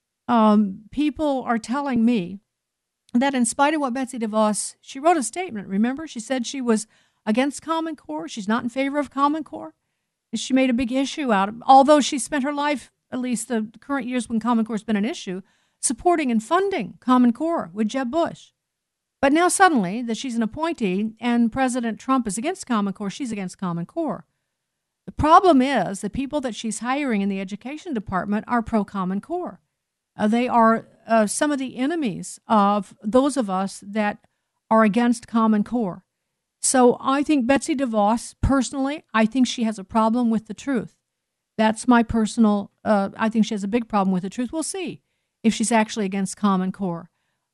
um, people are telling me that in spite of what Betsy DeVos, she wrote a statement, remember? She said she was against Common Core. She's not in favor of Common Core. She made a big issue out of, although she spent her life, at least the current years when Common Core has been an issue, supporting and funding Common Core with Jeb Bush. But now suddenly that she's an appointee and President Trump is against Common Core, she's against Common Core. The problem is the people that she's hiring in the education department are pro-Common Core. Uh, they are uh, some of the enemies of those of us that are against Common Core. So I think Betsy DeVos, personally, I think she has a problem with the truth. That's my personal, uh, I think she has a big problem with the truth. We'll see if she's actually against Common Core.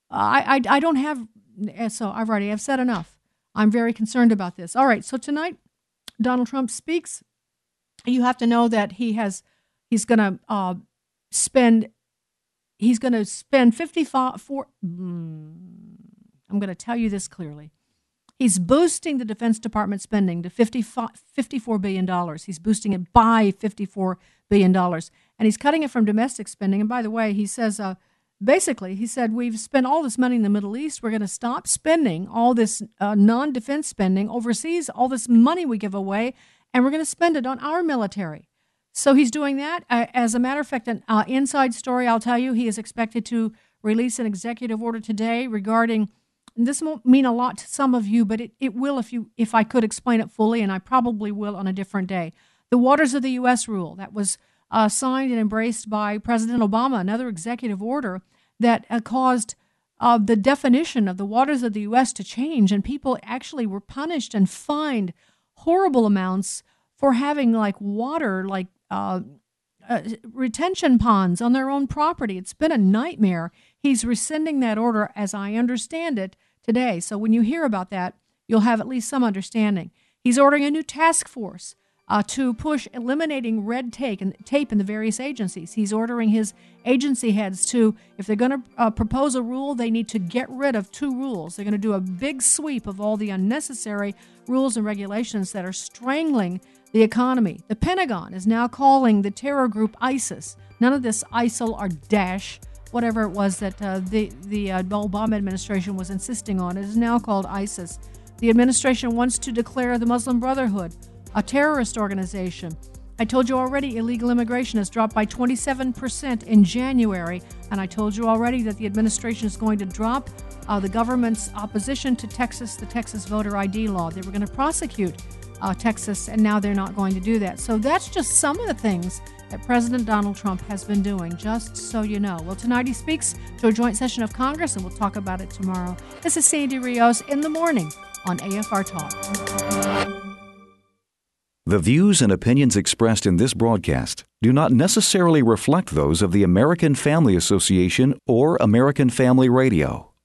I, I, I don't have, so I've already, I've said enough. I'm very concerned about this. All right, so tonight, Donald Trump speaks. You have to know that he has, he's going to uh, spend, he's going to spend fifty-four, four, mm, I'm going to tell you this clearly. He's boosting the Defense Department spending to fifty-four billion dollars. He's boosting it by fifty-four billion dollars. And he's cutting it from domestic spending. And by the way, he says, uh, basically, he said, we've spent all this money in the Middle East. We're going to stop spending all this uh, non-defense spending overseas, all this money we give away, and we're going to spend it on our military. So he's doing that. Uh, as a matter of fact, an uh, inside story, I'll tell you, he is expected to release an executive order today regarding, and this won't mean a lot to some of you, but it, it will if you if I could explain it fully, and I probably will on a different day. The Waters of the U S rule that was uh, signed and embraced by President Obama, another executive order that uh, caused uh, the definition of the waters of the U S to change, and people actually were punished and fined horrible amounts for having like water, like uh, uh, retention ponds on their own property. It's been a nightmare. He's rescinding that order, as I understand it, today. So when you hear about that, you'll have at least some understanding. He's ordering a new task force uh, to push eliminating red tape and tape in the various agencies. He's ordering his agency heads to, if they're going to uh, propose a rule, they need to get rid of two rules. They're going to do a big sweep of all the unnecessary rules and regulations that are strangling the economy. The Pentagon is now calling the terror group ISIS. None of this ISIL or Daesh, whatever it was that uh, the, the uh, Obama administration was insisting on. It is now called ISIS. The administration wants to declare the Muslim Brotherhood a terrorist organization. I told you already illegal immigration has dropped by twenty-seven percent in January, and I told you already that the administration is going to drop uh, the government's opposition to Texas, the Texas voter I D law. They were going to prosecute uh, Texas, and now they're not going to do that. So that's just some of the things that President Donald Trump has been doing, just so you know. Well, tonight he speaks to a joint session of Congress, and we'll talk about it tomorrow. This is Sandy Rios in the morning on A F R Talk. The views and opinions expressed in this broadcast do not necessarily reflect those of the American Family Association or American Family Radio.